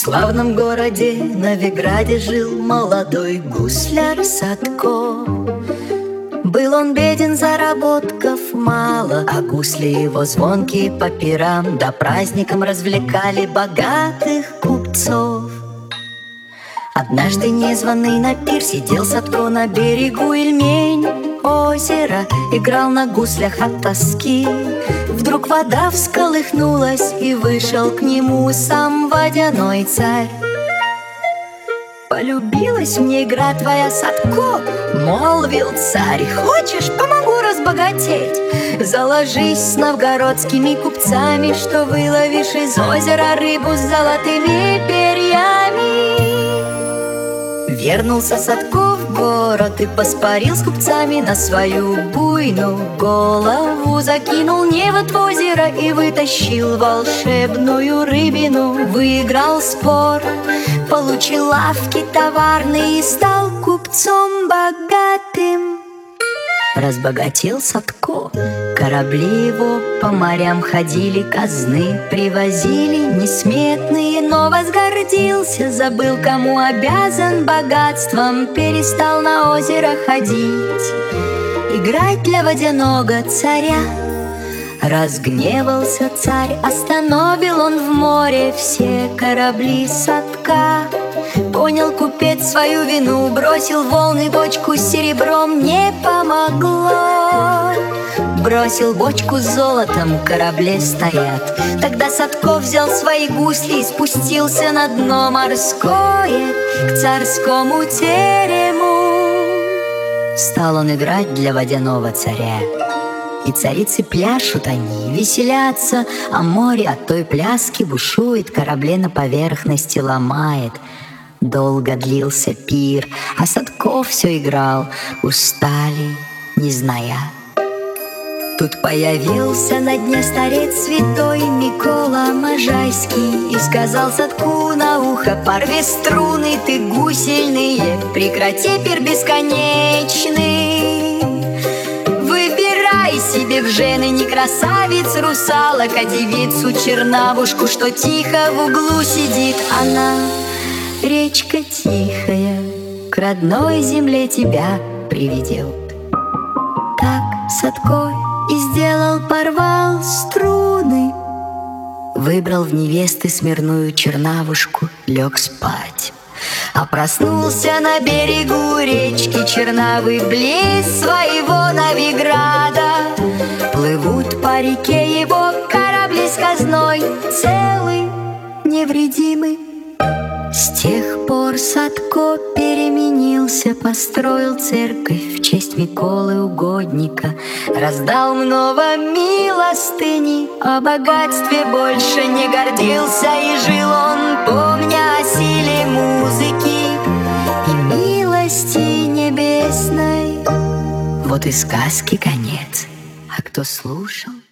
славном городе Новиграде жил молодой гусляр Садко. Был он беден, заработков мало, а гусли его звонкие по пирам да праздникам развлекали богатых купцов. Однажды незваный на пир сидел Садко на берегу Ильмень озера, играл на гуслях от тоски. Вдруг вода всколыхнулась, и вышел к нему сам водяной царь. «Полюбилась мне игра твоя, Садко, — молвил царь, — хочешь, помогу разбогатеть? Заложись с новгородскими купцами, что выловишь из озера рыбу с золотыми перьями». Вернулся Садко в город и поспорил с купцами на свою буйную голову. Закинул невод в озеро и вытащил волшебную рыбину. Выиграл спор, получил лавки товарные и стал купцом богатым. Разбогател Садко, корабли его по морям ходили, казны привозили несметные, но возгордился, забыл, кому обязан богатством, перестал на озеро ходить, играть для водяного царя. Разгневался царь, остановил он в море все корабли Садка. Понял купец свою вину, бросил в волны бочку с серебром, не помогло. Бросил бочку с золотом, корабле стоят. Тогда Садко взял свои гусли и спустился на дно морское, к царскому терему. Стал он играть для водяного царя. И царицы пляшут они, веселятся, а море от той пляски бушует, корабли на поверхности ломает. Долго длился пир, а Садко все играл, устали, не зная. Тут появился на дне старец святой Микола Можайский и сказал Садку на ухо: порви струны ты гусельные, прекрати пир бесконечный. Выбирай себе в жены не красавиц русалок, а девицу чернавушку, что тихо в углу сидит. Она речка тихая, к родной земле тебя приведет. Так Садко и сделал, порвал струны, выбрал в невесты смирную чернавушку, лег спать. А проснулся на берегу речки Чернавы, близ своего Новиграда. Плывут по реке его корабли с казной, целый, невредимый. С тех пор Садко переменился, построил церковь в честь Миколы Угодника, раздал много милостыни, о богатстве больше не гордился, и жил он, помня о силе музыки и милости небесной. Вот и сказки конец, а кто слушал,